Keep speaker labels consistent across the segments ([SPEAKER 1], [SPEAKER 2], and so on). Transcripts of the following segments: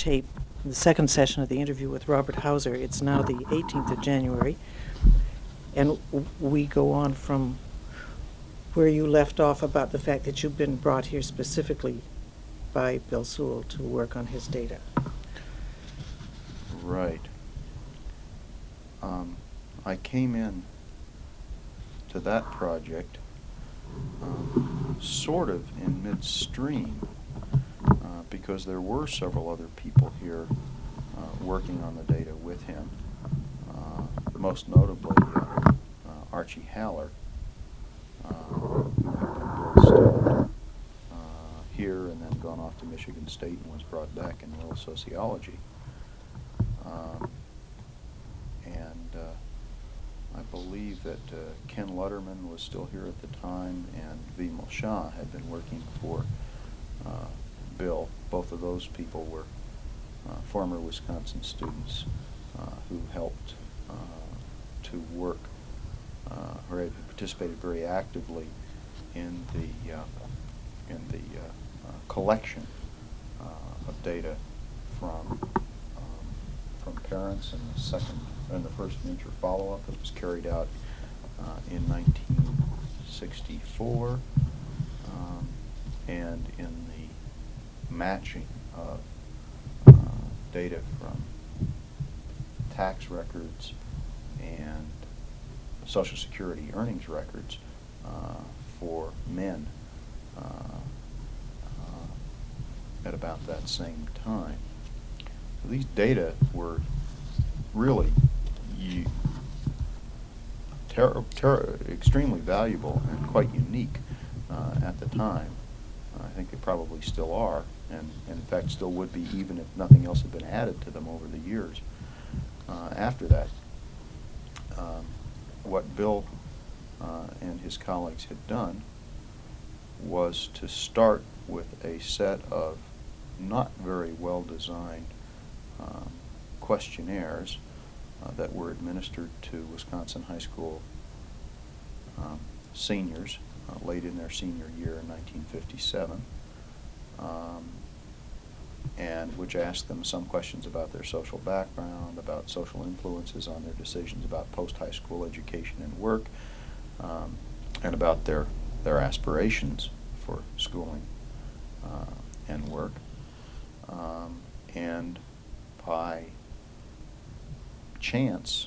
[SPEAKER 1] tape the second session of the interview with Robert Hauser. It's now the 18th of January, and we go on from where you left off about the fact that you've been brought here specifically by Bill Sewell to work on his data.
[SPEAKER 2] Right. I came in to that project sort of in midstream because there were several other people here working on the data with him, most notably Archie Haller, who had been Bill's student here and then gone off to Michigan State and was brought back in world sociology. I believe that Ken Lutterman was still here at the time, and Vimal Shah had been working for Bill. Both of those people were former Wisconsin students who helped to work or had participated very actively in the collection of data from parents in the first major follow-up that was carried out in 1964, and in the matching of data from tax records and Social Security earnings records for men at about that same time. So these data were really extremely valuable and quite unique at the time. I think they probably still are, and in fact still would be even if nothing else had been added to them over the years. After that, what Bill and his colleagues had done was to start with a set of not very well designed questionnaires that were administered to Wisconsin high school seniors late in their senior year in 1957, and which asked them some questions about their social background, about social influences on their decisions about post-high school education and work, and about their aspirations for schooling and work. And by chance,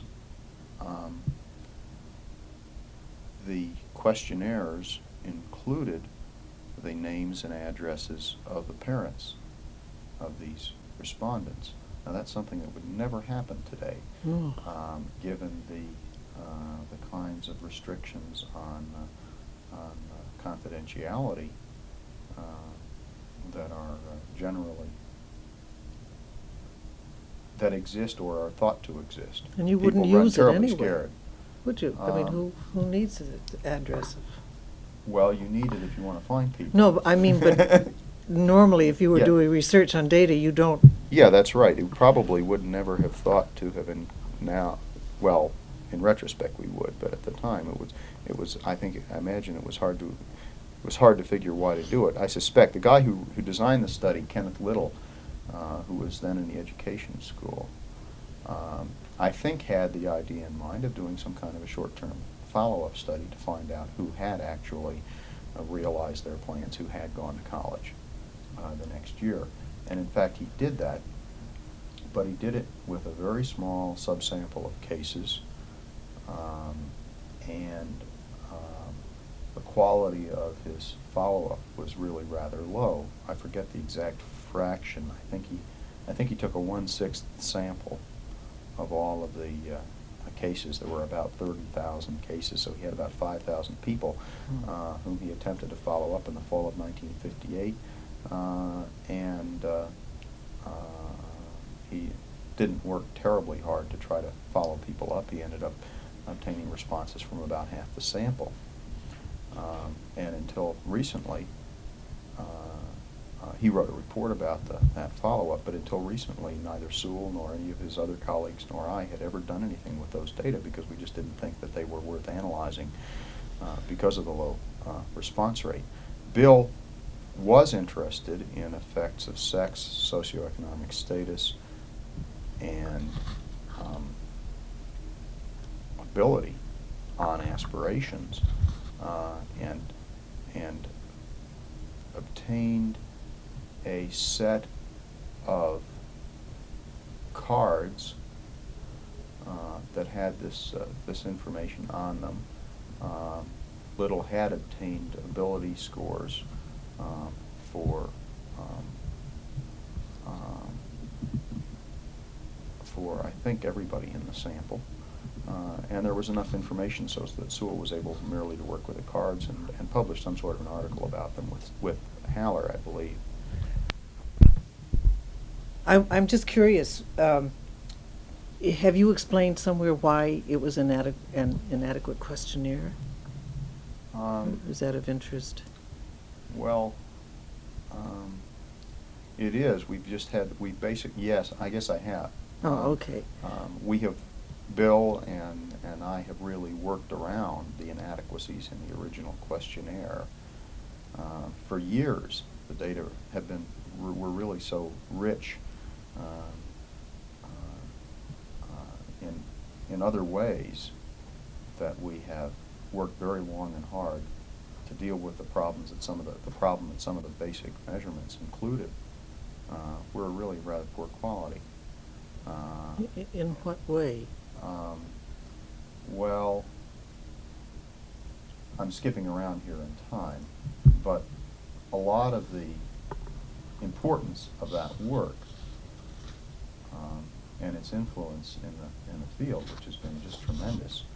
[SPEAKER 2] the questionnaires included the names and addresses of the parents of these respondents. Now that's something that would never happen today, given the kinds of restrictions on confidentiality that are generally that exist or are thought to exist.
[SPEAKER 1] And you
[SPEAKER 2] People
[SPEAKER 1] wouldn't
[SPEAKER 2] run
[SPEAKER 1] use it
[SPEAKER 2] terribly
[SPEAKER 1] anyway,
[SPEAKER 2] scared.
[SPEAKER 1] would you? I mean, who needs the address?
[SPEAKER 2] Well, you need it if you want to find people.
[SPEAKER 1] No, I mean, but normally if you were
[SPEAKER 2] Yeah.
[SPEAKER 1] doing research on data, you don't.
[SPEAKER 2] Yeah, that's right. It probably would never have thought to have been now. Well, in retrospect, we would, but at the time, it was. I imagine it was hard to figure why to do it. I suspect the guy who designed the study, Kenneth Little, who was then in the education school, I think had the idea in mind of doing some kind of a short-term follow-up study to find out who had actually realized their plans, who had gone to college the next year. And in fact, he did that, but he did it with a very small subsample of cases, and the quality of his follow-up was really rather low. I forget the exact fraction. I think he took a 1/6 sample of all of the cases. There were about 30,000 cases, so he had about 5,000 people whom he attempted to follow up in the fall of 1958, and he didn't work terribly hard to try to follow people up. He ended up obtaining responses from about half the sample. And until recently, he wrote a report about that follow-up, but until recently, neither Sewell nor any of his other colleagues nor I had ever done anything with those data because we just didn't think that they were worth analyzing because of the low response rate. Bill was interested in effects of sex, socioeconomic status, and ability on aspirations, and obtained a set of cards that had this information on them. Little had obtained ability scores for I think everybody in the sample, and there was enough information so that Sewell was able merely to work with the cards and publish some sort of an article about them with Haller, I believe.
[SPEAKER 1] I'm just curious. Have you explained somewhere why it was an inadequate questionnaire? Is that of interest?
[SPEAKER 2] Well, it is. Yes, I guess I have.
[SPEAKER 1] Oh, okay.
[SPEAKER 2] We have, Bill and I have really worked around the inadequacies in the original questionnaire. For years, the data were really so rich in other ways that we have worked very long and hard to deal with the problems that some of the basic measurements included were really rather poor quality.
[SPEAKER 1] In what way?
[SPEAKER 2] Well, I'm skipping around here in time, but a lot of the importance of that work and its influence in the field, which has been just tremendous.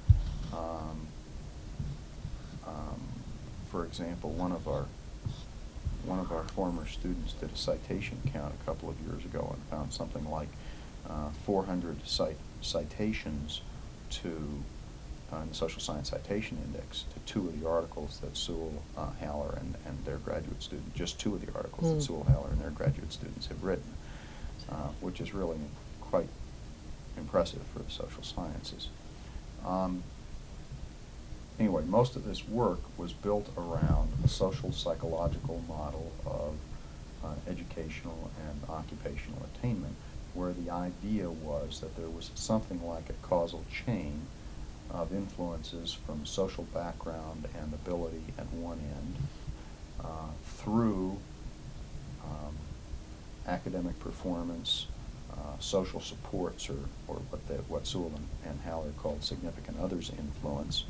[SPEAKER 2] For example, one of our former students did a citation count a couple of years ago and found something like 400 citations to in the Social Science Citation Index to two of the articles that Sewell, Haller, and their graduate students, just two of the articles that Sewell, Haller, and their graduate students have written, which is really quite impressive for the social sciences. Anyway, most of this work was built around a social psychological model of educational and occupational attainment, where the idea was that there was something like a causal chain of influences from social background and ability at one end through academic performance, social supports, or what Sewell and Haller called significant others influence,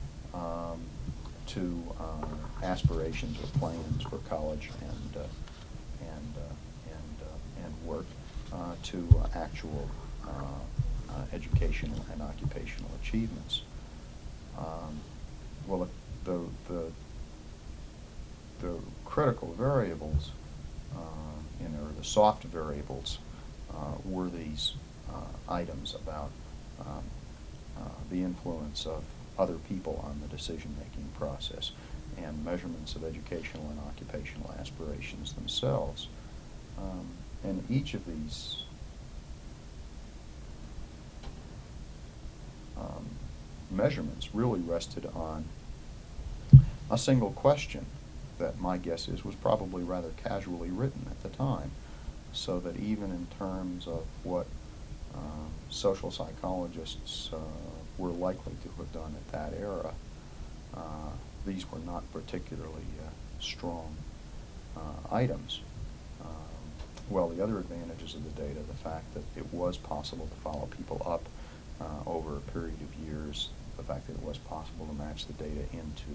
[SPEAKER 2] to aspirations or plans for college and work, to actual educational and occupational achievements. Well, the critical variables, or the soft variables, were these items about the influence of other people on the decision-making process and measurements of educational and occupational aspirations themselves. And each of these measurements really rested on a single question that my guess is was probably rather casually written at the time, so that even in terms of what social psychologists were likely to have done at that era, these were not particularly strong items. Well, the other advantages of the data, the fact that it was possible to follow people up over a period of years, the fact that it was possible to match the data into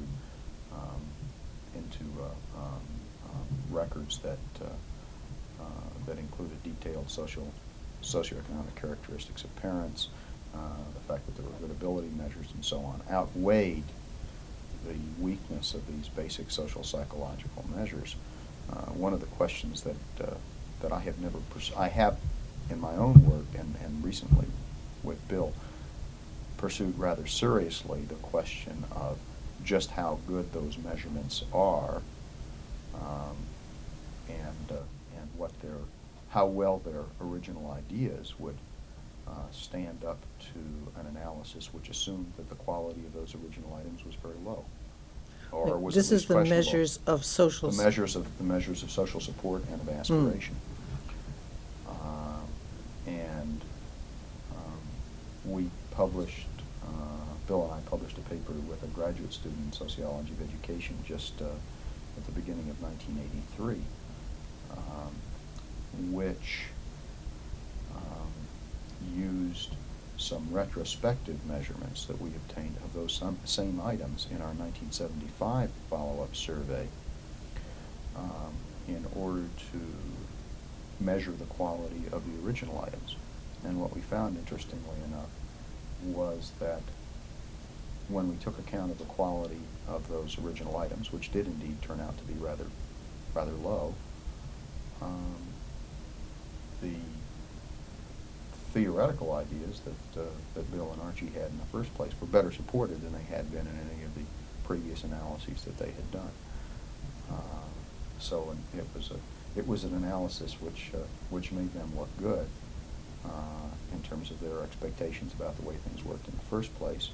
[SPEAKER 2] records that included detailed socioeconomic characteristics of parents, the fact that there were good ability measures and so on, outweighed the weakness of these basic social psychological measures. One of the questions that I have never I have in my own work and recently with Bill pursued rather seriously the question of just how good those measurements are, and how well their original ideas would stand up to an analysis which assumed that the quality of those original items was very low or was
[SPEAKER 1] This
[SPEAKER 2] at least
[SPEAKER 1] is the
[SPEAKER 2] questionable.
[SPEAKER 1] measures of social.
[SPEAKER 2] The measures of social support and of aspiration. And we published, Bill and I published a paper with a graduate student in sociology of education just at the beginning of 1983, which used some retrospective measurements that we obtained of those same items in our 1975 follow-up survey in order to measure the quality of the original items. And what we found, interestingly enough, was that when we took account of the quality of those original items, which did indeed turn out to be rather low, the theoretical ideas that Bill and Archie had in the first place were better supported than they had been in any of the previous analyses that they had done. So it was an analysis which made them look good in terms of their expectations about the way things worked in the first place.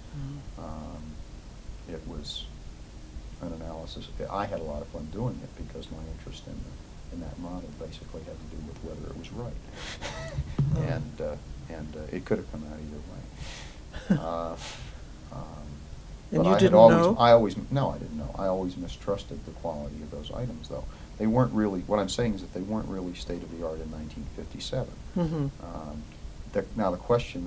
[SPEAKER 2] It was an analysis. I had a lot of fun doing it because my interest in that model basically had to do with whether it was right, and it could have come out either way.
[SPEAKER 1] And
[SPEAKER 2] but
[SPEAKER 1] you
[SPEAKER 2] I
[SPEAKER 1] didn't know?
[SPEAKER 2] No, I didn't know. I always mistrusted the quality of those items, though. They weren't really, what I'm saying is that they weren't really state-of-the-art in 1957.
[SPEAKER 1] Mm-hmm.
[SPEAKER 2] Now, the question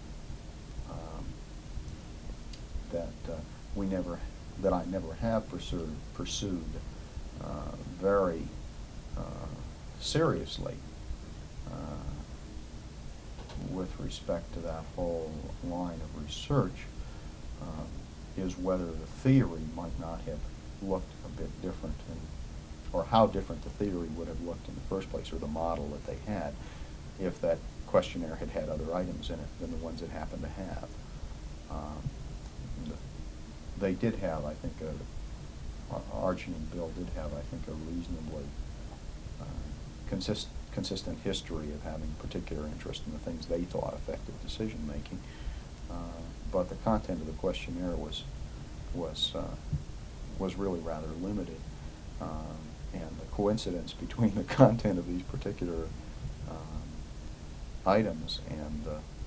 [SPEAKER 2] that I never have pursued very seriously with respect to that whole line of research is whether the theory might not have looked a bit different, or how different the theory would have looked in the first place, or the model that they had, if that questionnaire had had other items in it than the ones it happened to have. They did have, I think, Archie and Bill did have, I think, a reasonably consistent history of having particular interest in the things they thought affected decision-making. But the content of the questionnaire was really rather limited, and the coincidence between the content of these particular items and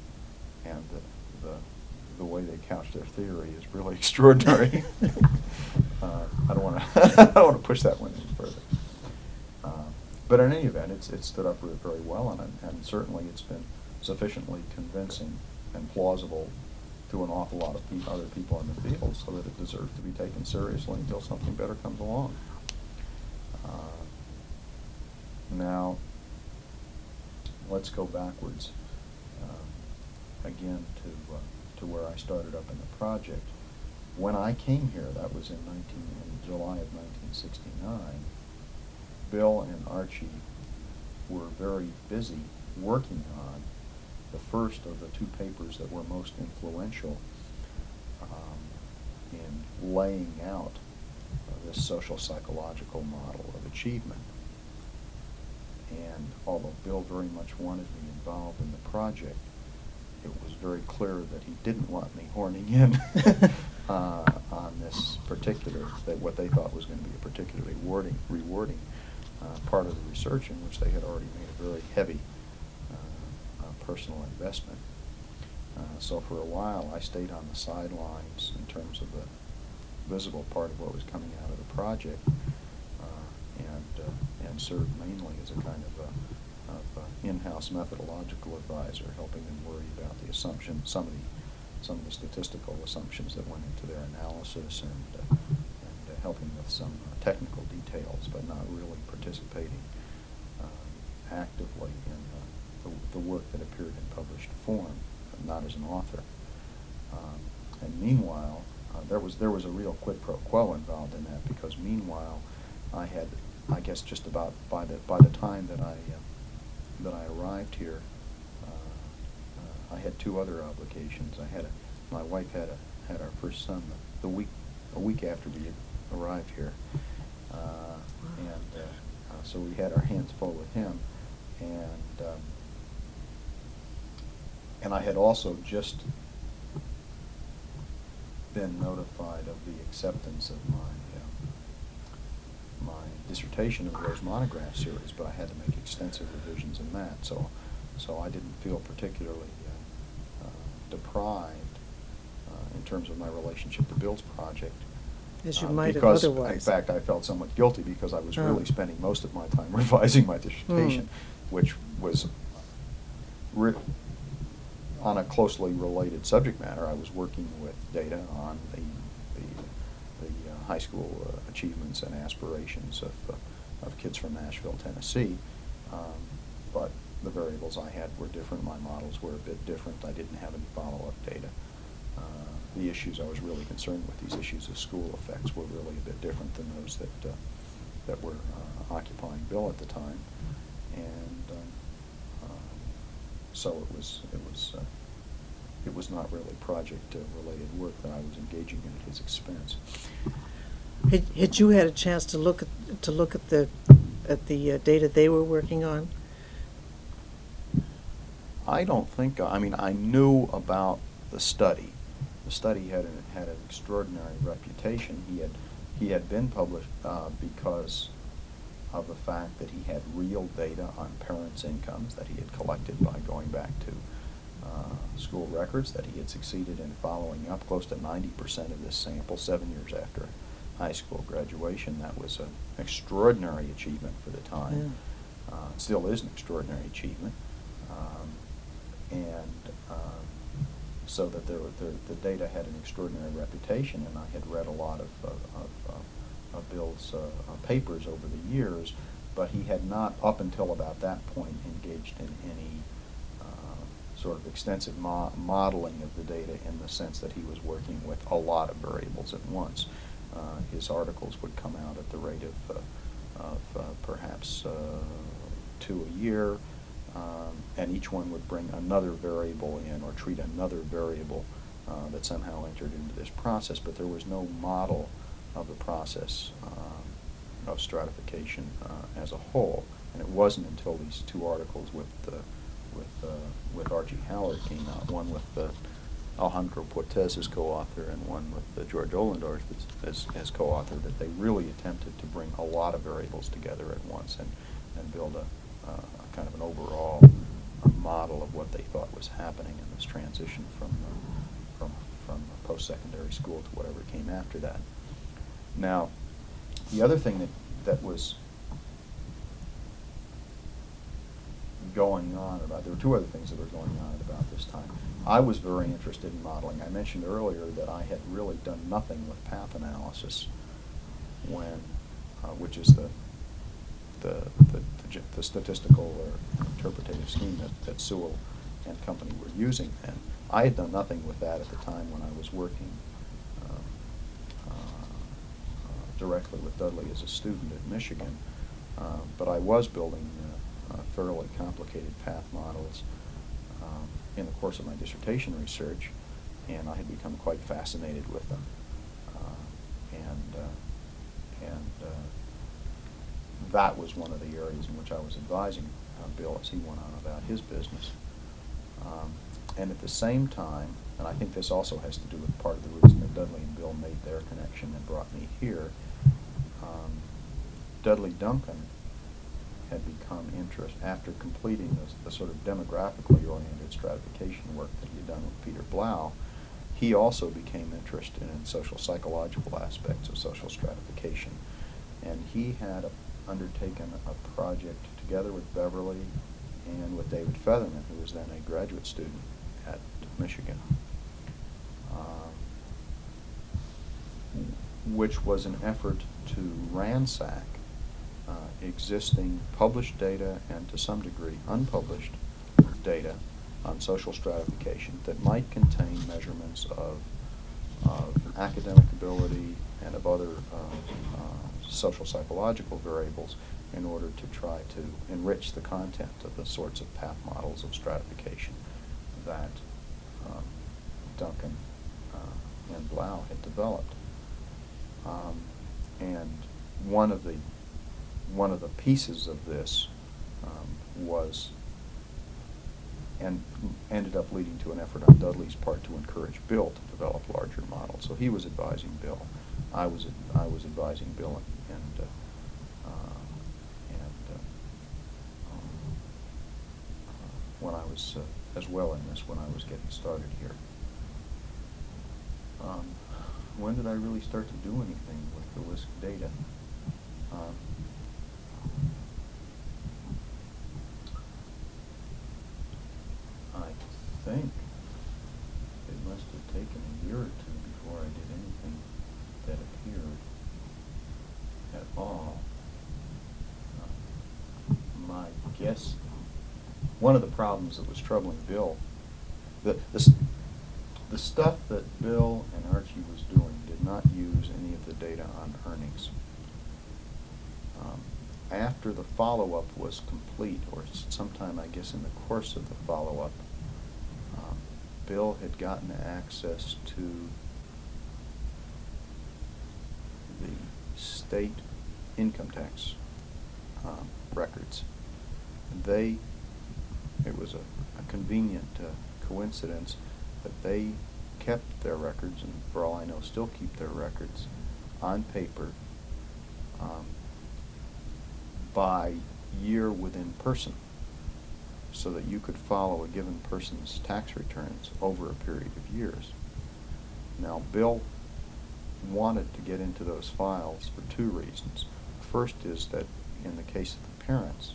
[SPEAKER 2] the way they couch their theory is really extraordinary. I don't want to push that one any further. But in any event, it stood up very well, and certainly it's been sufficiently convincing and plausible to an awful lot of other people in the field, so that it deserves to be taken seriously until something better comes along. Now, let's go backwards again to where I started up in the project. When I came here, that was in July of 1969, Bill and Archie were very busy working on the first of the two papers that were most influential in laying out this social psychological model of achievement. And although Bill very much wanted me involved in the project, it was very clear that he didn't want me horning in on this particular, what they thought was going to be a particularly rewarding part of the research, in which they had already made a very heavy personal investment. So for a while I stayed on the sidelines in terms of the visible part of what was coming out of the project, and served mainly as a kind of in-house methodological advisor, helping them worry about the assumptions, some of the statistical assumptions that went into their analysis, and helping with some technical details, but not really participating actively in the work that appeared in published form, not as an author. And meanwhile, there was a real quid pro quo involved in that, because meanwhile, I had, I guess, just about by the time that I arrived here, I had two other obligations. My wife had our first son a week after we had arrived here, and so we had our hands full with him, and I had also just been notified of the acceptance of my dissertation of the Rose Monograph series, but I had to make extensive revisions in that, so I didn't feel particularly deprived in terms of my relationship to Bill's project.
[SPEAKER 1] As you might have
[SPEAKER 2] because,
[SPEAKER 1] otherwise.
[SPEAKER 2] in fact, I felt somewhat guilty because I was really spending most of my time revising my dissertation, which was on a closely related subject matter. I was working with data on the high school achievements and aspirations of kids from Nashville, Tennessee, but the variables I had were different. My models were a bit different. I didn't have any follow-up data. The issues I was really concerned with, these issues of school effects, were really a bit different than those that were occupying Bill at the time, and so it was not really project-related work that I was engaging in at his expense.
[SPEAKER 1] Had you had a chance to look at the data they were working on?
[SPEAKER 2] I don't think. I mean, I knew about the study. The study had an extraordinary reputation. He had been published because of the fact that he had real data on parents' incomes that he had collected by going back to school records, that he had succeeded in following up close to 90% of this sample 7 years after high school graduation. That was an extraordinary achievement for the time. Yeah. It still is an extraordinary achievement. So that the data had an extraordinary reputation, and I had read a lot of Bill's papers over the years, but he had not, up until about that point, engaged in any sort of extensive modeling of the data in the sense that he was working with a lot of variables at once. His articles would come out at the rate of perhaps 2 a year. And each one would bring another variable in or treat another variable that somehow entered into this process, but there was no model of the process of stratification as a whole. And it wasn't until these 2 articles with Archie Howard came out, one with Alejandro Portes as co-author and one with George Ollendorf as co-author, that they really attempted to bring a lot of variables together at once and build a kind of an overall model of what they thought was happening in this transition from post-secondary school to whatever came after that. Now, the other thing that was going on there were 2 other things that were going on at about this time. I was very interested in modeling. I mentioned earlier that I had really done nothing with path analysis which is the statistical or interpretative scheme that Sewell and company were using then. I had done nothing with that at the time when I was working directly with Dudley as a student at Michigan, but I was building fairly complicated path models in the course of my dissertation research, and I had become quite fascinated with them. That was one of the areas in which I was advising Bill as he went on about his business. And at the same time, and I think this also has to do with part of the reason that Dudley and Bill made their connection and brought me here, Dudley Duncan had become interested, after completing the sort of demographically oriented stratification work that he had done with Peter Blau, he also became interested in social psychological aspects of social stratification. And he had undertaken a project together with Beverly and with David Featherman, who was then a graduate student at Michigan, which was an effort to ransack existing published data and to some degree unpublished data on social stratification that might contain measurements of academic ability and of other social psychological variables in order to try to enrich the content of the sorts of path models of stratification that Duncan and Blau had developed. And one of the pieces of this was and ended up leading to an effort on Dudley's part to encourage Bill to develop larger models. So he was advising Bill. I was advising Bill and when I was as well in this when I was getting started here. When did I really start to do anything with the WISC data? I think it must have taken a year or two before I did anything that appeared at all. My guess, one of the problems that was troubling Bill, the stuff that Bill and Archie was doing did not use any of the data on earnings. After the follow-up was complete, or sometime I guess in the course of the follow-up, Bill had gotten access to the state income tax records. It was a convenient coincidence that they kept their records, and for all I know still keep their records, on paper by year within person, so that you could follow a given person's tax returns over a period of years. Now, Bill wanted to get into those files for two reasons. First is that in the case of the parents,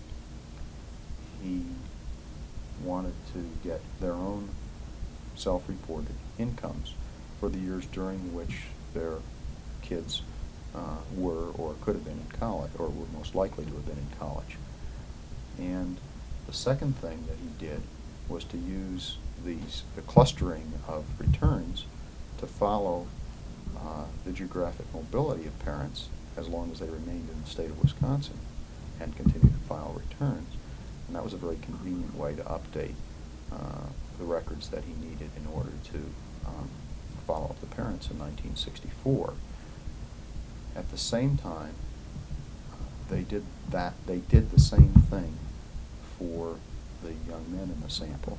[SPEAKER 2] he wanted to get their own self-reported incomes for the years during which their kids were or could have been in college, or were most likely to have been in college. And the second thing that he did was to use the clustering of returns to follow the geographic mobility of parents as long as they remained in the state of Wisconsin and continued to file returns. And that was a very convenient way to update the records that he needed in order to follow up the parents in 1964. At the same time, they did the same thing for the young men in the sample.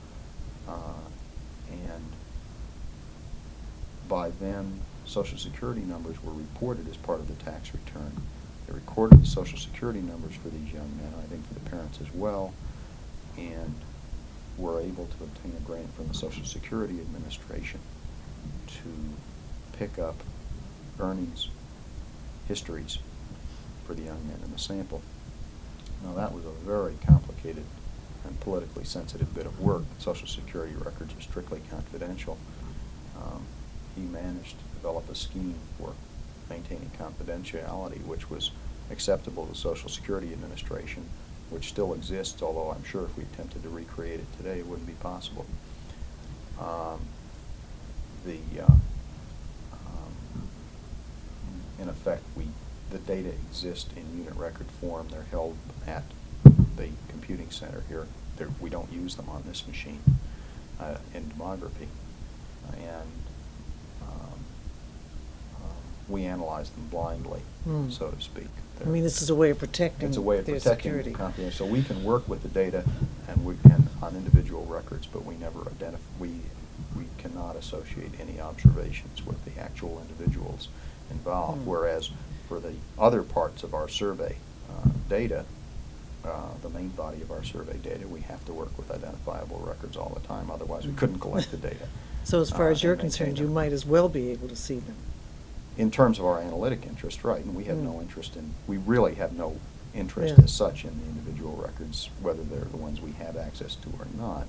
[SPEAKER 2] And by then, Social Security numbers were reported as part of the tax return. They recorded the Social Security numbers for these young men, I think for the parents as well, and were able to obtain a grant from the Social Security Administration to pick up earnings histories for the young men in the sample. Now, that was a very complicated and politically sensitive bit of work. Social Security records are strictly confidential. He managed to develop a scheme for maintaining confidentiality, which was acceptable to the Social Security Administration, which still exists, although I'm sure if we attempted to recreate it today, it wouldn't be possible. In effect, the data exist in unit record form. They're held at the computing center here. We don't use them on this machine in demography. And we analyze them blindly, so to speak.
[SPEAKER 1] I mean, this is a way of protecting
[SPEAKER 2] It's a way of
[SPEAKER 1] their
[SPEAKER 2] protecting
[SPEAKER 1] security.
[SPEAKER 2] confidentiality. So we can work with the data and on individual records, but we never we cannot associate any observations with the actual individuals involved. Whereas for the other parts of our survey data, the main body of our survey data, we have to work with identifiable records all the time. Otherwise, we couldn't collect the data.
[SPEAKER 1] So as far as you're
[SPEAKER 2] and maintain
[SPEAKER 1] concerned, you
[SPEAKER 2] them.
[SPEAKER 1] might as well be able to see them.
[SPEAKER 2] In terms of our analytic interest, right, and we have no interest we really have no interest
[SPEAKER 1] Yeah.
[SPEAKER 2] as such in the individual records, whether they're the ones we have access to or not.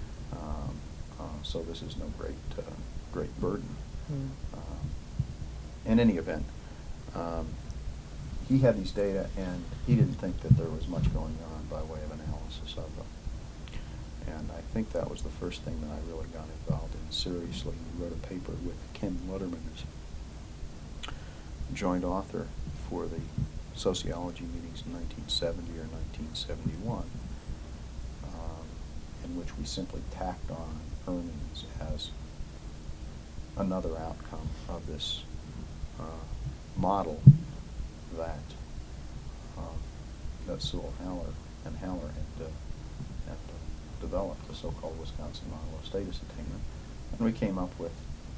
[SPEAKER 2] So this is no great burden. In any event, he had these data, and he didn't think that there was much going on by way of analysis of them. And I think that was the first thing that I really got involved in seriously. We wrote a paper with Ken Lutterman, who's joint author for the sociology meetings in 1970 or 1971, in which we simply tacked on earnings as another outcome of this model that Sewell Haller and Haller had developed, the so-called Wisconsin model of status attainment. And we came up with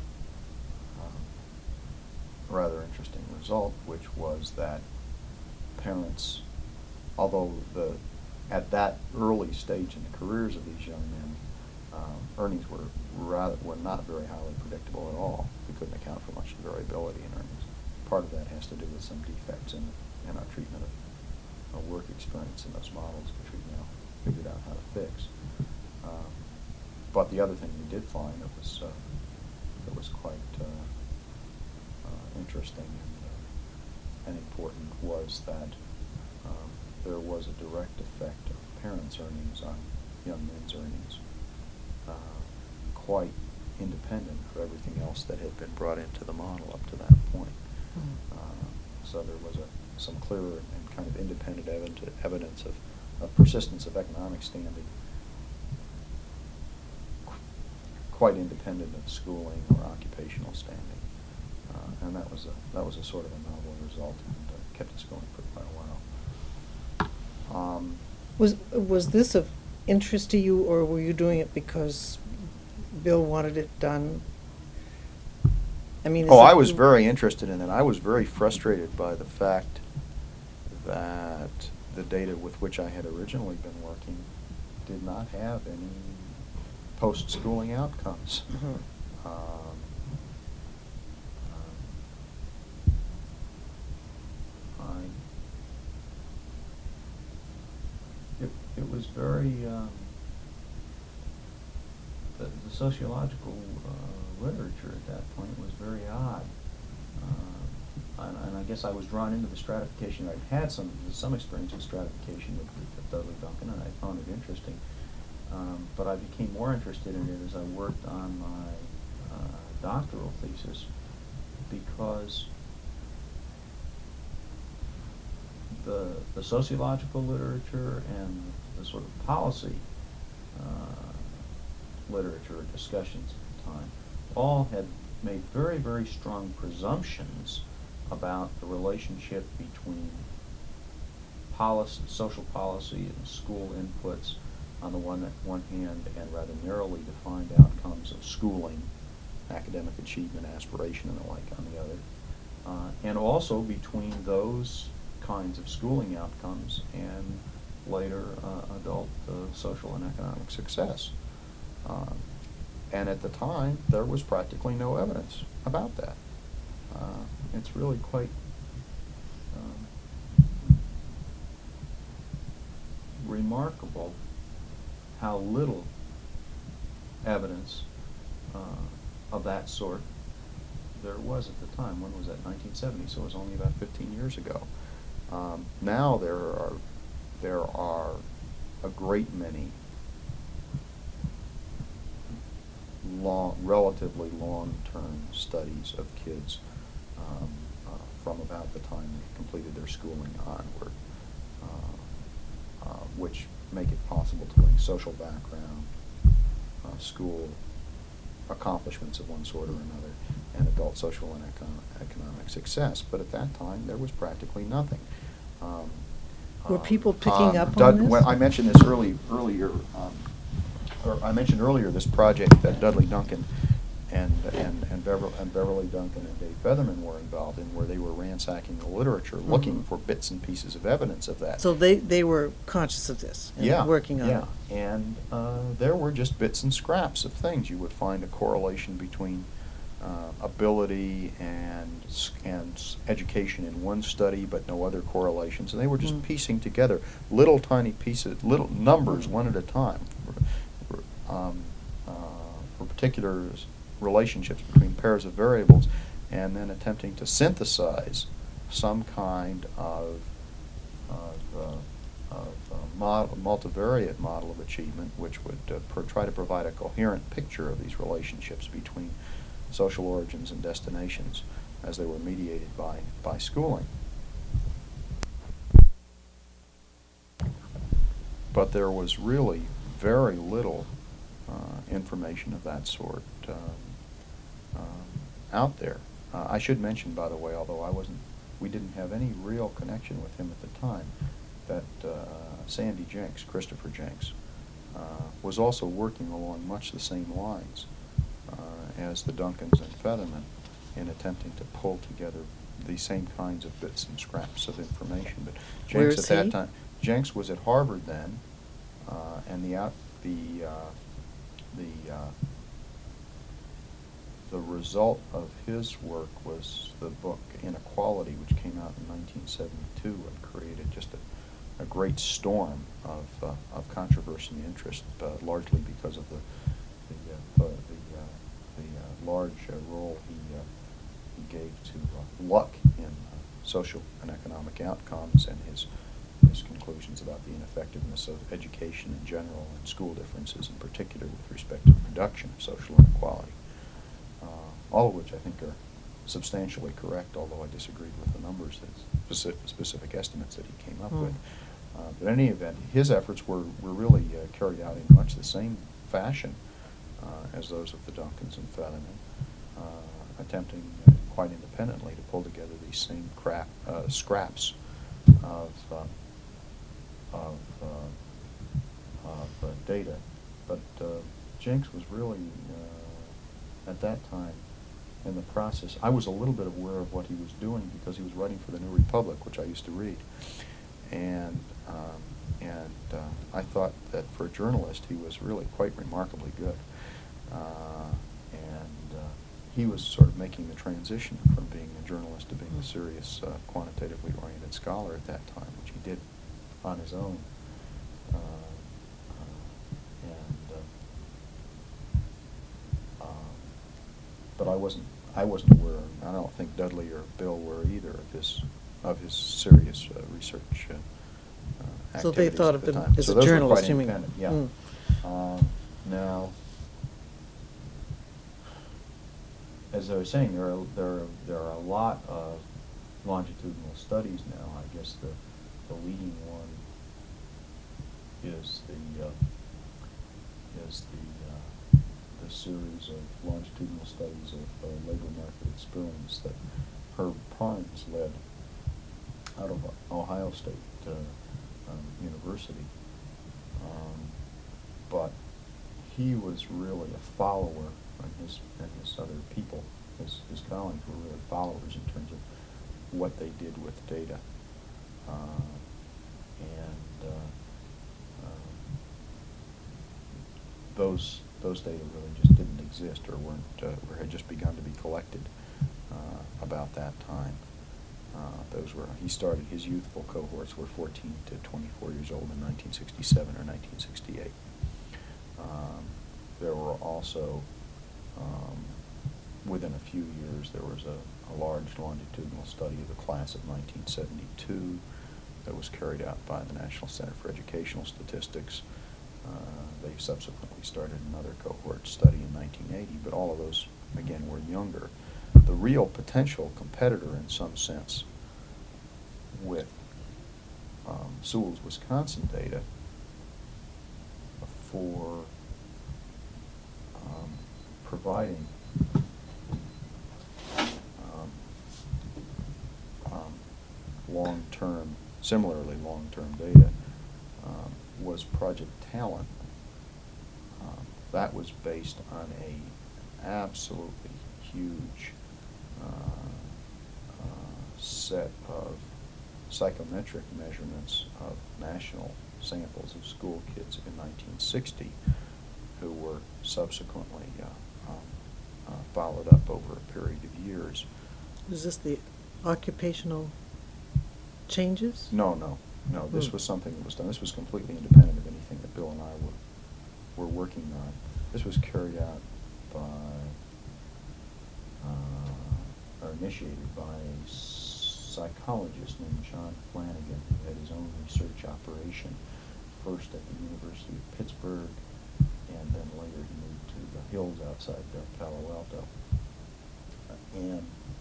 [SPEAKER 2] a rather interesting result, which was that parents, although the at that early stage in the careers of these young men, earnings were not very highly predictable at all. We couldn't account for much variability in earnings. Part of that has to do with some defects in our treatment of work experience in those models, which we've now figured out how to fix. But the other thing we did find that was quite interesting and important was that there was a direct effect of parents' earnings on young men's earnings, quite independent of everything else that had been brought into the model up to that point. So there was some clear and kind of independent evidence of persistence of economic standing, quite independent of schooling or occupational standing, and that was a sort of a novel result, and kept us going for quite a while.
[SPEAKER 1] Was this of interest to you, or were you doing it because Bill wanted it done? I mean,
[SPEAKER 2] I was very interested in it. I was very frustrated by the fact that the data with which I had originally been working did not have any post-schooling outcomes.
[SPEAKER 1] Mm-hmm.
[SPEAKER 2] It was very, the sociological literature at that point was very odd. And I guess I was drawn into the stratification. I'd had some experience with stratification with Dudley Duncan, and I found it interesting. But I became more interested in it as I worked on my doctoral thesis, because the sociological literature and the sort of policy literature discussions at the time all had made very, very strong presumptions about the relationship between social policy and school inputs on the one hand, and rather narrowly defined outcomes of schooling, academic achievement, aspiration, and the like on the other, and also between those kinds of schooling outcomes and later adult social and economic success. And at the time, there was practically no evidence about that. It's really quite remarkable how little evidence of that sort there was at the time. When was that? 1970, so it was only about 15 years ago. Now there are a great many relatively long-term studies of kids from about the time they completed their schooling onward, which make it possible to link social background, school accomplishments of one sort or another, and adult social and economic success. But at that time, there was practically nothing.
[SPEAKER 1] Were people picking up on this?
[SPEAKER 2] When I mentioned this earlier. I mentioned earlier this project that Dudley Duncan and Beverly Duncan and Dave Featherman were involved in, where they were ransacking the literature, looking for bits and pieces of evidence of that.
[SPEAKER 1] So they were conscious of this and working on it.
[SPEAKER 2] And there were just bits and scraps of things. You would find a correlation between ability and education in one study, but no other correlations. And they were just piecing together little tiny pieces, little numbers one at a time, for particular relationships between pairs of variables, and then attempting to synthesize some kind of multivariate model of achievement, which would try to provide a coherent picture of these relationships between social origins and destinations as they were mediated by schooling. But there was really very little information of that sort out there. I should mention, by the way, although we didn't have any real connection with him at the time, that Sandy Jenks, Christopher Jenks, was also working along much the same lines as the Duncans and Featherman in attempting to pull together the same kinds of bits and scraps of information. But Jenks was at Harvard then, and the result of his work was the book Inequality, which came out in 1972 and created just a great storm of controversy and interest, largely because of the large role he gave to luck in social and economic outcomes, and his conclusions about the ineffectiveness of education in general and school differences in particular with respect to the reduction of social inequality. All of which I think are substantially correct, although I disagreed with the numbers, specific estimates that he came up with. But in any event, his efforts were really carried out in much the same fashion as those of the Duncans and Fetterman, attempting quite independently to pull together these same scraps of data. But Jenks was really, at that time, in the process. I was a little bit aware of what he was doing because he was writing for the New Republic, which I used to read. And I thought that for a journalist, he was really quite remarkably good. He was sort of making the transition from being a journalist to being a serious, quantitatively oriented scholar at that time, which he did on his own. But I wasn't aware. I don't think Dudley or Bill were either of his serious research activities.
[SPEAKER 1] So they thought of
[SPEAKER 2] at the
[SPEAKER 1] him
[SPEAKER 2] time.
[SPEAKER 1] as
[SPEAKER 2] So
[SPEAKER 1] a
[SPEAKER 2] those were
[SPEAKER 1] journalist,
[SPEAKER 2] quite
[SPEAKER 1] you mean?
[SPEAKER 2] independent, yeah. Now, as I was saying, there are a lot of longitudinal studies now. I guess the leading one is the series of longitudinal studies of labor market experience that Herb Parnes led out of Ohio State University. But he was really a follower, and his other people, his colleagues were really followers in terms of what they did with data. Those data really just didn't exist or weren't or had just begun to be collected about that time. He started, his youthful cohorts were 14 to 24 years old in 1967 or 1968. There were also, within a few years, there was a large longitudinal study of the class of 1972 that was carried out by the National Center for Educational Statistics. They subsequently started another cohort study in 1980, but all of those, again, were younger. The real potential competitor, in some sense, with Sewell's Wisconsin data for providing similarly long-term data was Project Talent. That was based on a absolutely huge set of psychometric measurements of national samples of school kids in 1960 who were subsequently followed up over a period of years.
[SPEAKER 1] Was this the occupational changes?
[SPEAKER 2] No. This was something that was done. This was completely independent of anything that Bill and I were working on. This was carried out by, or initiated by a psychologist named John Flanagan, who had his own research operation, first at the University of Pittsburgh, and then later he moved to the hills outside Palo Alto. And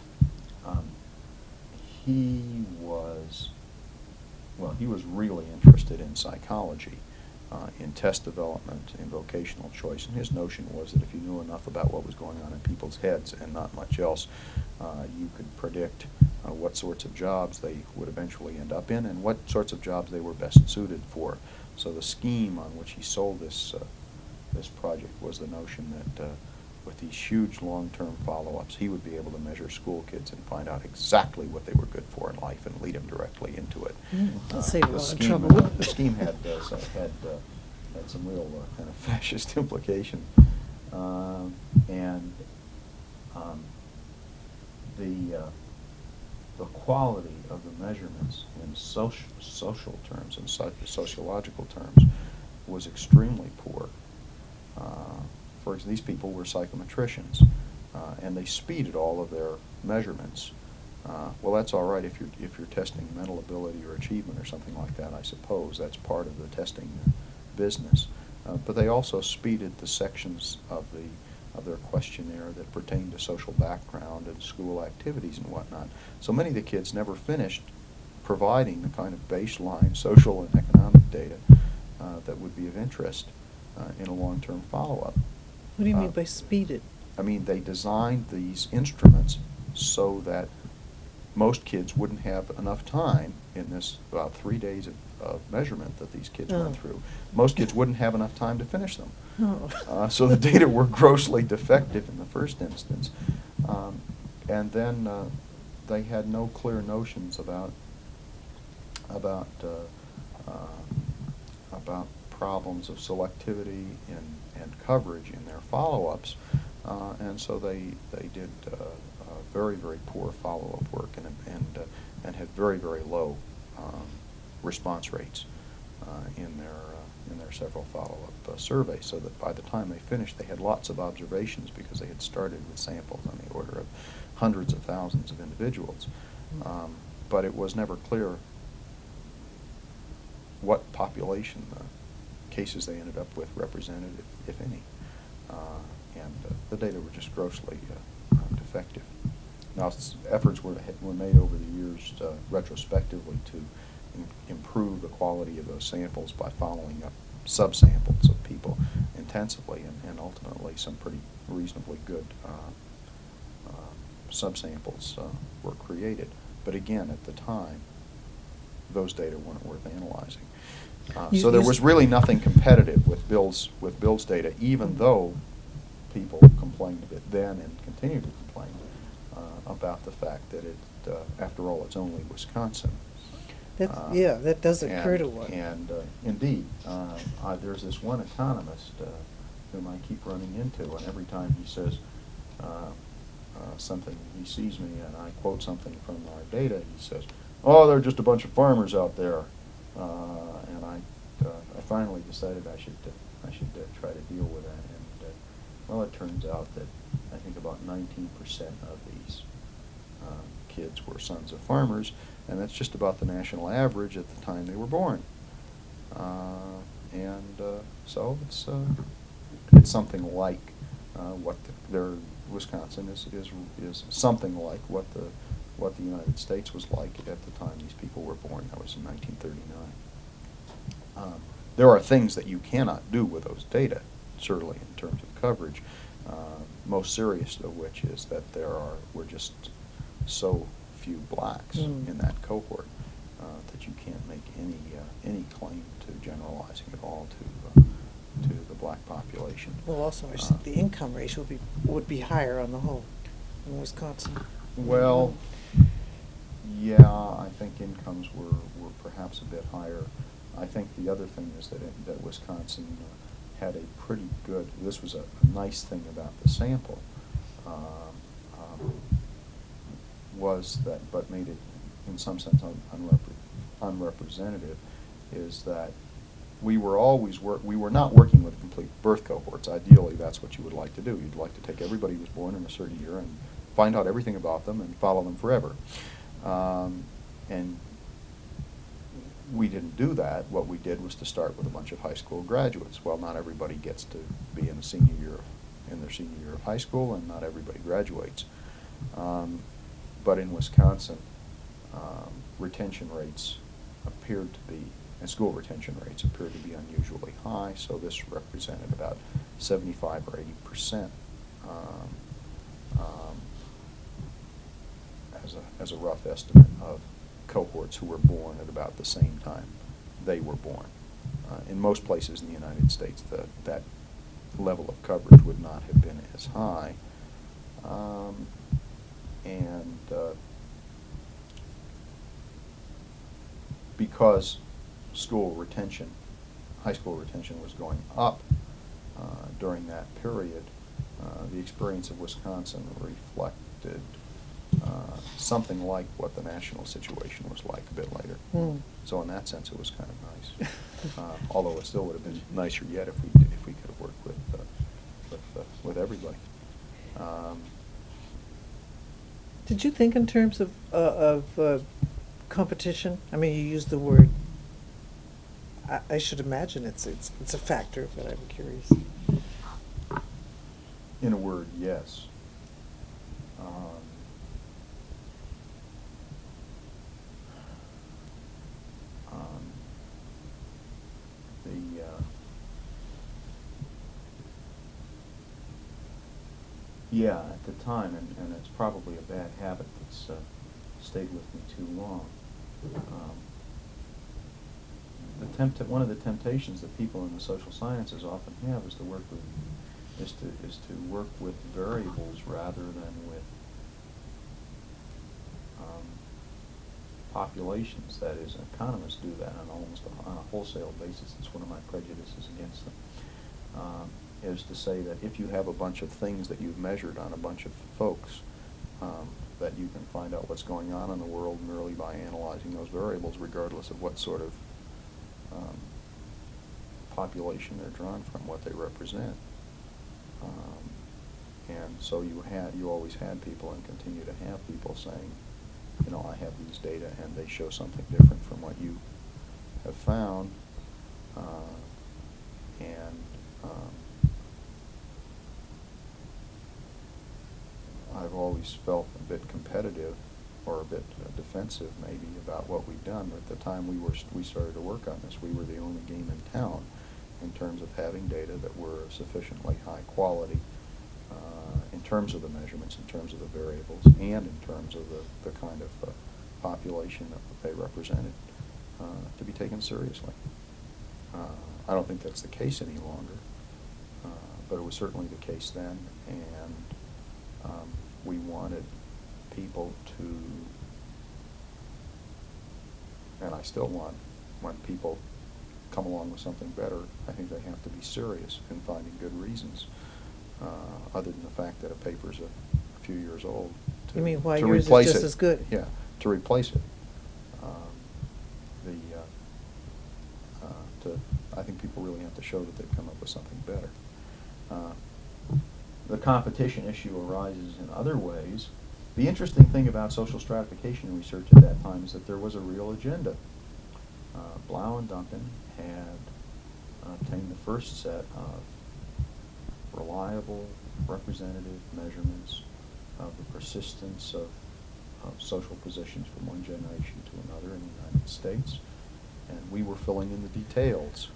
[SPEAKER 2] he was really interested in psychology, in test development, in vocational choice, and his notion was that if you knew enough about what was going on in people's heads and not much else, you could predict what sorts of jobs they would eventually end up in and what sorts of jobs they were best suited for. So the scheme on which he sold this project was the notion that with these huge long-term follow-ups, he would be able to measure school kids and find out exactly what they were good for in life and lead them directly into it.
[SPEAKER 1] That'll save a
[SPEAKER 2] The
[SPEAKER 1] lot of
[SPEAKER 2] scheme,
[SPEAKER 1] trouble.
[SPEAKER 2] the scheme had some real kind of fascist implications, and the quality of the measurements in social terms and sociological terms was extremely poor. For example, these people were psychometricians, and they speeded all of their measurements. Well, that's all right if you're testing mental ability or achievement or something like that. I suppose that's part of the testing business. But they also speeded the sections of their questionnaire that pertained to social background and school activities and whatnot. So many of the kids never finished providing the kind of baseline social and economic data that would be of interest in a long-term follow-up.
[SPEAKER 1] What do you mean by speeded?
[SPEAKER 2] I mean, they designed these instruments so that most kids wouldn't have enough time in this about 3 days of measurement that these kids went through. Most kids wouldn't have enough time to finish them. So the data were grossly defective in the first instance. And then they had no clear notions about problems of selectivity and coverage in their follow-ups. And so they did very, very poor follow-up work and had very, very low response rates in their several follow-up surveys, so that by the time they finished, they had lots of observations because they had started with samples on the order of hundreds of thousands of individuals. But it was never clear what population the cases they ended up with represented, if any. And the data were just grossly defective. Now, efforts were made over the years retrospectively to improve the quality of those samples by following up subsamples of people intensively, and ultimately some pretty reasonably good subsamples were created. But again, at the time, those data weren't worth analyzing. So there was really nothing competitive with Bill's data, even though people complained of it then and continue to complain about the fact that it, after all, it's only Wisconsin.
[SPEAKER 1] That does occur to one.
[SPEAKER 2] And indeed, there's this one economist whom I keep running into, and every time he says something, he sees me and I quote something from our data, he says, "Oh, they're just a bunch of farmers out there." And I finally decided I should try to deal with that. And well, it turns out that I think about 19% of these kids were sons of farmers, and that's just about the national average at the time they were born. So it's something like Wisconsin is something like what the United States was like at the time these people were born. That was in 1939. There are things that you cannot do with those data, certainly in terms of coverage. Most serious of which is that we're just so few blacks in that cohort that you can't make any claim to generalizing at all to the black population.
[SPEAKER 1] Well, also, I think the income ratio would be higher on the whole in Wisconsin.
[SPEAKER 2] Well, yeah, I think incomes were perhaps a bit higher. I think the other thing is that Wisconsin had a pretty good, this was a nice thing about the sample, was that, but made it in some sense unrepresentative, is that we were not working with complete birth cohorts. Ideally, that's what you would like to do. You'd like to take everybody who was born in a certain year and find out everything about them and follow them forever. And we didn't do that. What we did was to start with a bunch of high school graduates. Well, not everybody gets to be in their senior year of high school, and not everybody graduates. But in Wisconsin, retention rates appeared to be, and school retention rates appeared to be unusually high, so this represented about 75 or 80% as a rough estimate of cohorts who were born at about the same time they were born. In most places in the United States, that level of coverage would not have been as high. And because school retention, high school retention was going up during that period, the experience of Wisconsin reflected something like what the national situation was like a bit later. So in that sense, it was kind of nice. Although it still would have been nicer yet if we could have worked with everybody.
[SPEAKER 1] Did you think in terms of competition? I mean, you used the word. I should imagine it's a factor, but I'm curious.
[SPEAKER 2] In a word, yes. Yeah, at the time, and it's probably a bad habit that's stayed with me too long. One of the temptations that people in the social sciences often have is to work with variables rather than with populations. That is, economists do that on a wholesale basis. It's one of my prejudices against them. Is to say that if you have a bunch of things that you've measured on a bunch of folks, that you can find out what's going on in the world merely by analyzing those variables, regardless of what sort of population they're drawn from, what they represent. And so you always had people, and continue to have people saying, I have these data and they show something different from what you have found. I've always felt a bit competitive, or a bit defensive maybe, about what we've done. But at the time we started to work on this, we were the only game in town in terms of having data that were sufficiently high quality in terms of the measurements, in terms of the variables, and in terms of the kind of population that they represented to be taken seriously. I don't think that's the case any longer, but it was certainly the case then, and we wanted people to, and I still want, when people come along with something better, I think they have to be serious in finding good reasons, other than the fact that a paper's a few years old.
[SPEAKER 1] You mean why yours is just as good?
[SPEAKER 2] Yeah, to replace it. I think people really have to show that they've come up with something better. The competition issue arises in other ways. The interesting thing about social stratification research at that time is that there was a real agenda. Blau and Duncan had obtained the first set of reliable, representative measurements of the persistence of social positions from one generation to another in the United States, and we were filling in the details.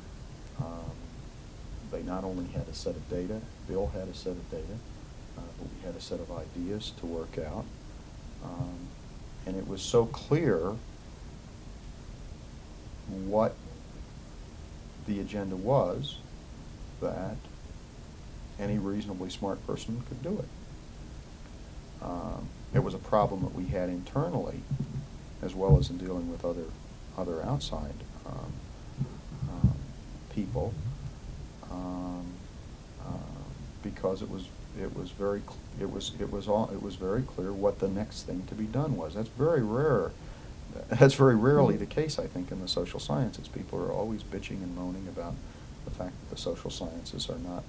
[SPEAKER 2] They not only had a set of data, Bill had a set of data, but we had a set of ideas to work out. And it was so clear what the agenda was that any reasonably smart person could do it. It was a problem that we had internally, as well as in dealing with other outside people, because it was very clear what the next thing to be done was. That's very rare. That's very rarely the case, I think, in the social sciences. People are always bitching and moaning about the fact that the social sciences are not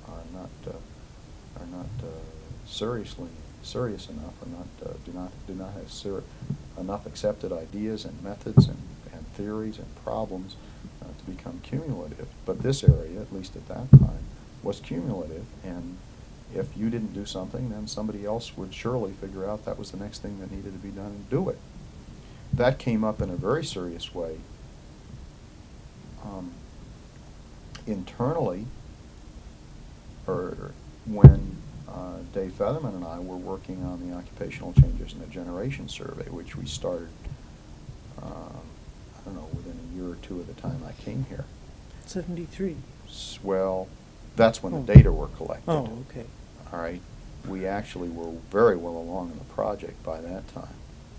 [SPEAKER 2] serious enough, or do not have enough accepted ideas and methods and theories and problems to become cumulative. But this area, at least at that time, was cumulative, and if you didn't do something, then somebody else would surely figure out that was the next thing that needed to be done and do it. That came up in a very serious way internally, or when Dave Featherman and I were working on the occupational changes in the generation survey, which we started, within a year or two of the time I came here.
[SPEAKER 1] 73.
[SPEAKER 2] Well, That's when
[SPEAKER 1] Oh.
[SPEAKER 2] the data were collected.
[SPEAKER 1] Oh, okay.
[SPEAKER 2] All right. We actually were very well along in the project by that time.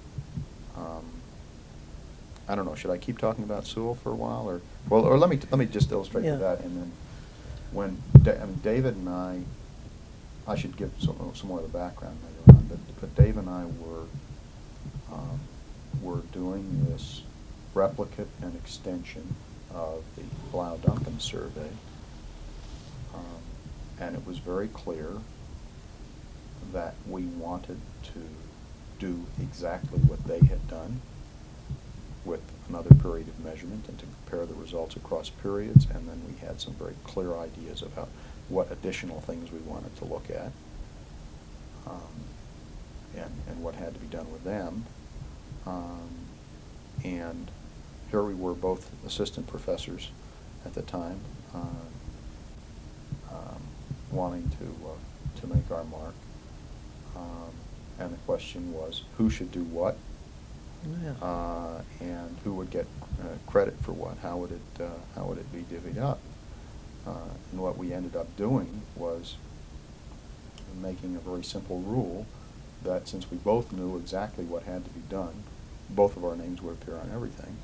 [SPEAKER 2] I don't know. Should I keep talking about Sewell for a while, or let me just illustrate
[SPEAKER 1] Yeah.
[SPEAKER 2] that, and then when David and I should give some more of the background later on, but Dave and I were doing this replicate and extension of the Blau-Duncan survey, and it was very clear that we wanted to do exactly what they had done with another period of measurement and to compare the results across periods, and then we had some very clear ideas about what additional things we wanted to look at, and what had to be done with them. And here we were, both assistant professors at the time, wanting to make our mark. And the question was, who should do what?
[SPEAKER 1] Yeah.
[SPEAKER 2] And who would get credit for what? How would it be divvied up? And what we ended up doing was making a very simple rule that since we both knew exactly what had to be done, both of our names would appear on everything,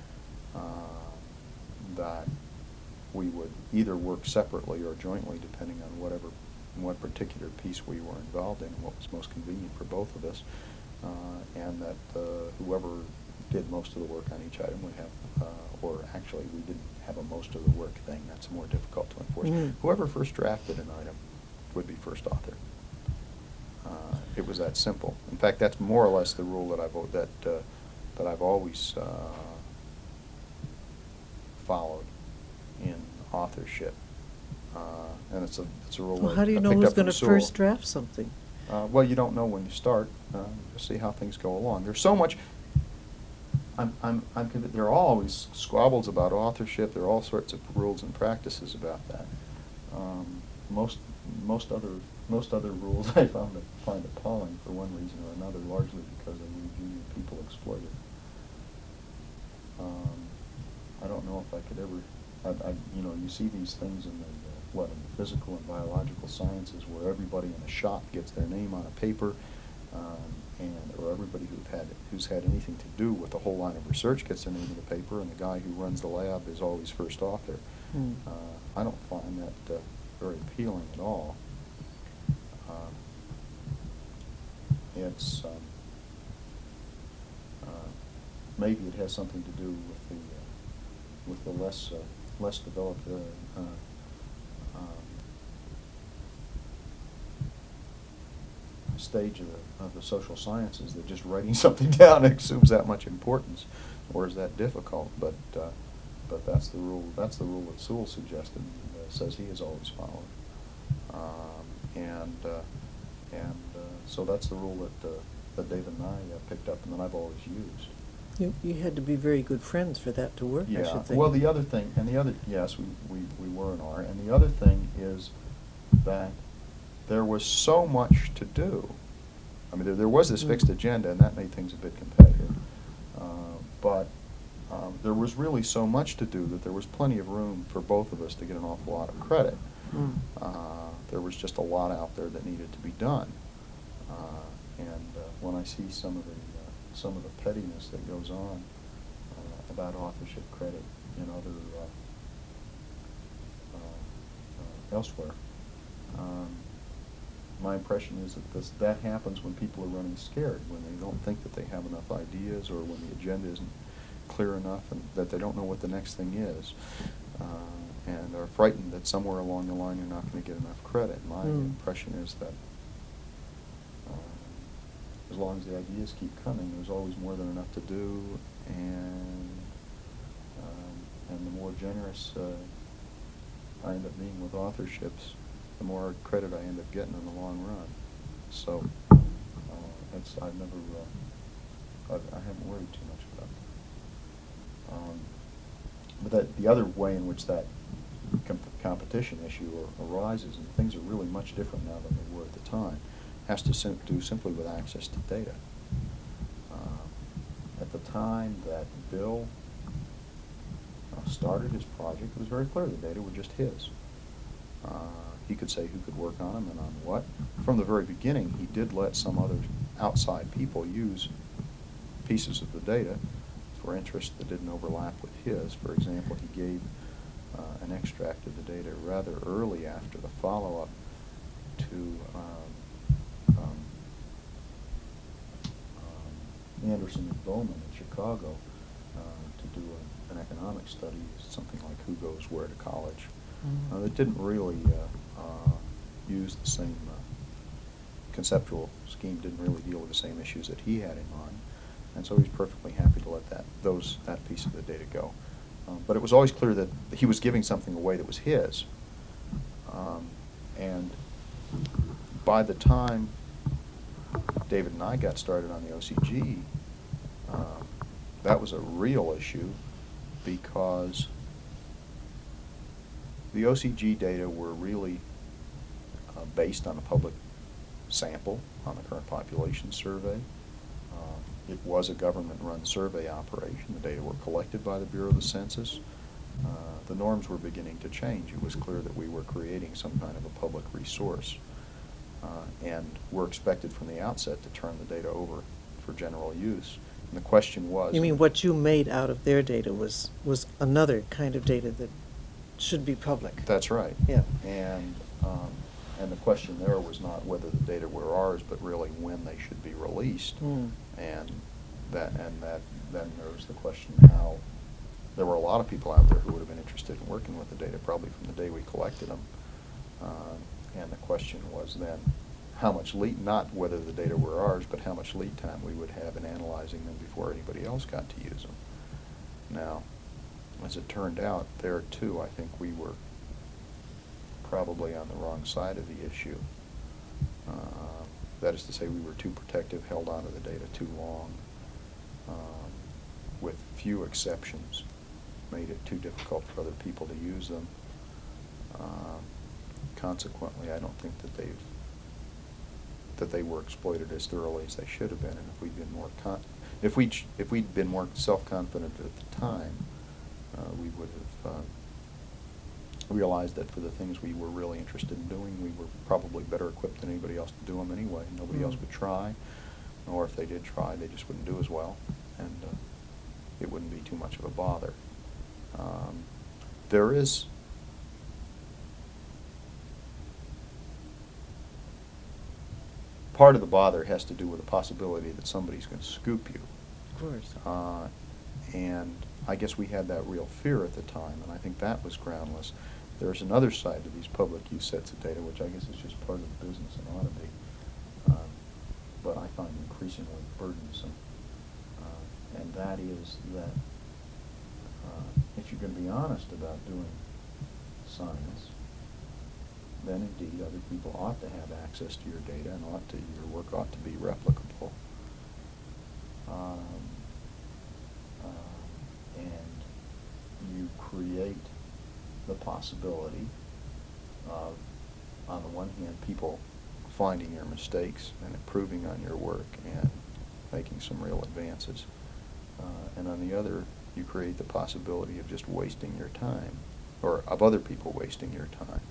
[SPEAKER 2] that we would either work separately or jointly, depending on what particular piece we were involved in and what was most convenient for both of us, and that whoever did most of the work on each item would have, or actually we didn't have a most of the work thing, that's more difficult to enforce.
[SPEAKER 1] Mm.
[SPEAKER 2] Whoever first drafted an item would be first author. It was that simple. In fact, that's more or less the rule that I've always followed in authorship, and it's a rule.
[SPEAKER 1] Well,
[SPEAKER 2] that
[SPEAKER 1] how do you
[SPEAKER 2] I
[SPEAKER 1] know
[SPEAKER 2] picked
[SPEAKER 1] who's
[SPEAKER 2] up from
[SPEAKER 1] going to
[SPEAKER 2] Sewell.
[SPEAKER 1] first draft something?
[SPEAKER 2] Well, you don't know when you start. You see how things go along. There's so much. There are always squabbles about authorship. There are all sorts of rules and practices about that. Most other rules I find appalling for one reason or another, largely because I believe junior people exploit it. I don't know if I could ever. You see these things in the physical and biological sciences where everybody in the shop gets their name on a paper, or everybody who's had anything to do with the whole line of research gets their name in the paper, and the guy who runs the lab is always first author.
[SPEAKER 1] Hmm.
[SPEAKER 2] I don't find that very appealing at all. It's maybe it has something to do with the less developed stage of the social sciences, that just writing something down assumes that much importance, or is that difficult. But that's the rule. That's the rule that Sewell suggested and says he has always followed. So that's the rule that David and I picked up, and that I've always used.
[SPEAKER 1] You had to be very good friends for that to work, I
[SPEAKER 2] Yeah.
[SPEAKER 1] should think.
[SPEAKER 2] Well, the other thing, yes, we were and are, and the other thing is that there was so much to do. I mean, there was this fixed agenda, and that made things a bit competitive. But there was really so much to do that there was plenty of room for both of us to get an awful lot of credit.
[SPEAKER 1] Mm.
[SPEAKER 2] There was just a lot out there that needed to be done. And when I see some of the pettiness that goes on about authorship credit in other elsewhere, my impression is that happens when people are running scared, when they don't think that they have enough ideas, or when the agenda isn't clear enough, and that they don't know what the next thing is, and are frightened that somewhere along the line you're not going to get enough credit. My impression is that as long as the ideas keep coming, there's always more than enough to do, and the more generous I end up being with authorships, the more credit I end up getting in the long run. So I haven't worried too much about that. But the other way in which that competition issue arises, and things are really much different now than they were at the time, has to do simply with access to data. At the time that Bill started his project, it was very clear the data were just his. He could say who could work on them and on what. From the very beginning, he did let some other outside people use pieces of the data for interests that didn't overlap with his. For example, he gave an extract of the data rather early after the follow-up to Anderson and Bowman in Chicago to do an economic study, something like who goes where to college.
[SPEAKER 1] Mm-hmm.
[SPEAKER 2] That didn't really use the same conceptual scheme, didn't really deal with the same issues that he had in mind, and so he's perfectly happy to let that piece of the data go. But it was always clear that he was giving something away that was his, and by the time David and I got started on the OCG, that was a real issue, because the OCG data were really based on a public sample, on the current population survey. It was a government-run survey operation. The data were collected by the Bureau of the Census. The norms were beginning to change. It was clear that we were creating some kind of a public resource, and were expected from the outset to turn the data over for general use. And the question was...
[SPEAKER 1] You mean what you made out of their data was another kind of data that should be public?
[SPEAKER 2] That's right.
[SPEAKER 1] Yeah.
[SPEAKER 2] And the question there was not whether the data were ours, but really when they should be released. And then there was the question how there were a lot of people out there who would have been interested in working with the data probably from the day we collected them. And the question was then how much lead, not whether the data were ours, but how much lead time we would have in analyzing them before anybody else got to use them. Now, as it turned out, there too, I think we were probably on the wrong side of the issue. That is to say, we were too protective, held on to the data too long, with few exceptions, made it too difficult for other people to use them. Consequently, I don't think that they were exploited as thoroughly as they should have been. And if we'd been more if we'd been more self-confident at the time, we would have realized that for the things we were really interested in doing, we were probably better equipped than anybody else to do them anyway. Nobody else would try, or if they did try, they just wouldn't do as well, and it wouldn't be too much of a bother. There is part of the bother has to do with the possibility that somebody's going to scoop you.
[SPEAKER 1] Of course.
[SPEAKER 2] And I guess we had that real fear at the time, and I think that was groundless. There's another side to these public use sets of data, which I guess is just part of the business and ought to be, but I find increasingly burdensome. And that is that if you're going to be honest about doing science, then indeed other people ought to have access to your data, and your work ought to be replicable. And you create the possibility of, on the one hand, people finding your mistakes and improving on your work and making some real advances. And on the other, you create the possibility of just wasting your time, or of other people wasting your time.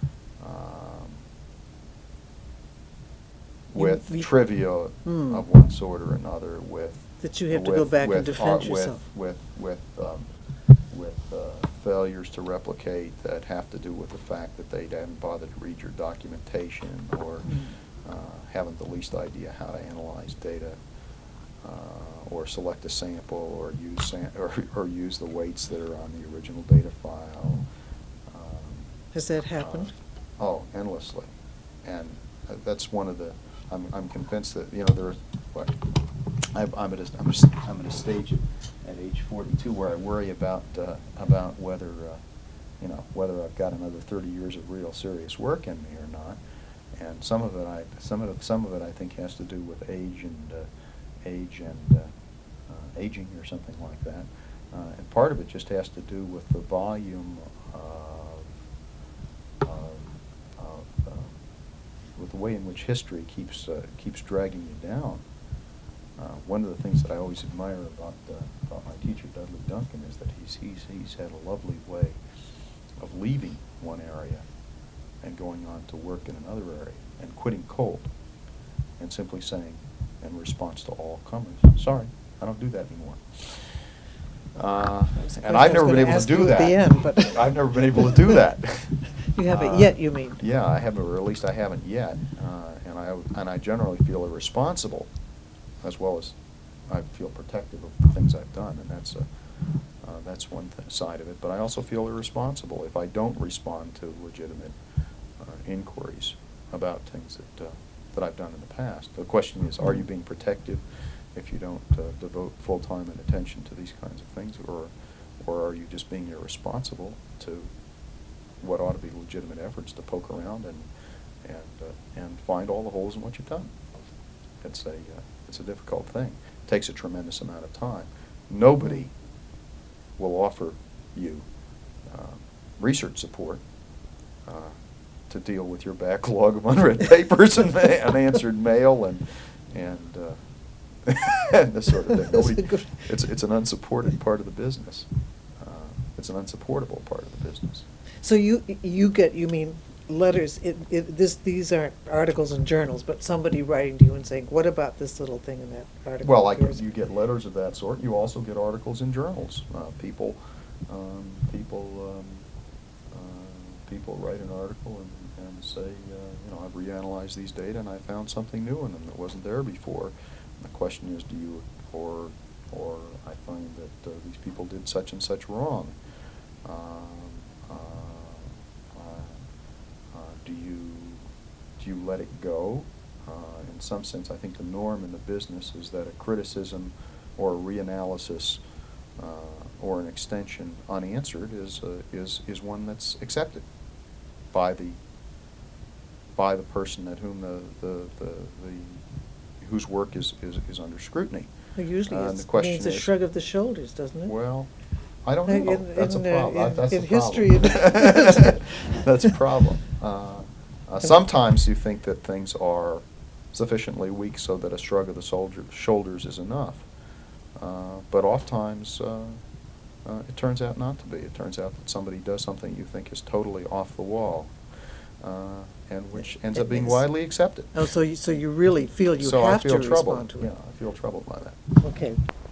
[SPEAKER 2] With trivia of one sort or another,
[SPEAKER 1] that you have to go back and defend yourself.
[SPEAKER 2] With failures to replicate that have to do with the fact that they haven't bothered to read your documentation, or haven't the least idea how to analyze data, or select a sample, or use the weights that are on the original data file.
[SPEAKER 1] Has that happened?
[SPEAKER 2] Endlessly, and that's one of the. I'm convinced that there. I'm at a stage at age 42 where I worry about whether whether I've got another 30 years of real serious work in me or not, and some of it I think has to do with age and aging or something like that, and part of it just has to do with the volume with the way in which history keeps dragging you down. One of the things that I always admire about my teacher Dudley Duncan is that he's had a lovely way of leaving one area going on to work in another area and quitting cold and simply saying, in response to all comers, sorry, I don't do that anymore. And I've never been able to do that.
[SPEAKER 1] At the end, but
[SPEAKER 2] I've never been able to do that.
[SPEAKER 1] You haven't yet, you mean?
[SPEAKER 2] Yeah, I haven't, or at least I haven't yet. And I generally feel irresponsible, as well as I feel protective of the things I've done, and that's one side of it. But I also feel irresponsible if I don't respond to legitimate inquiries about things that I've done in the past. The question is, are you being protective if you don't devote full time and attention to these kinds of things, or are you just being irresponsible to what ought to be legitimate efforts to poke around and find all the holes in what you've done? It's a difficult thing. It takes a tremendous amount of time. Nobody will offer you research support to deal with your backlog of unread papers and unanswered mail and this sort of thing. Nobody, it's an unsupported part of the business. It's an unsupportable part of the business.
[SPEAKER 1] So you mean letters, these aren't articles in journals, but somebody writing to you and saying, what about this little thing in that article?
[SPEAKER 2] Well, you get letters of that sort. You also get articles in journals. People write an article and say, I've reanalyzed these data and I found something new in them that wasn't there before. And the question is, do you, or I find that these people did such and such wrong. Do you let it go? In some sense, I think the norm in the business is that a criticism or a reanalysis or an extension unanswered is one that's accepted by the person at whom whose work is under scrutiny.
[SPEAKER 1] Well, usually
[SPEAKER 2] the question
[SPEAKER 1] means a shrug of the shoulders, doesn't it?
[SPEAKER 2] Well, I don't know. That's a problem. That's
[SPEAKER 1] in
[SPEAKER 2] a
[SPEAKER 1] history,
[SPEAKER 2] problem. That's a problem. Sometimes you think that things are sufficiently weak so that a shrug of the shoulders is enough. But oftentimes it turns out not to be. It turns out that somebody does something you think is totally off the wall, and which ends up being widely accepted.
[SPEAKER 1] Oh, so you really feel you
[SPEAKER 2] So
[SPEAKER 1] have
[SPEAKER 2] I feel
[SPEAKER 1] to
[SPEAKER 2] troubled.
[SPEAKER 1] respond to it.
[SPEAKER 2] Yeah, I feel troubled by that.
[SPEAKER 1] Okay.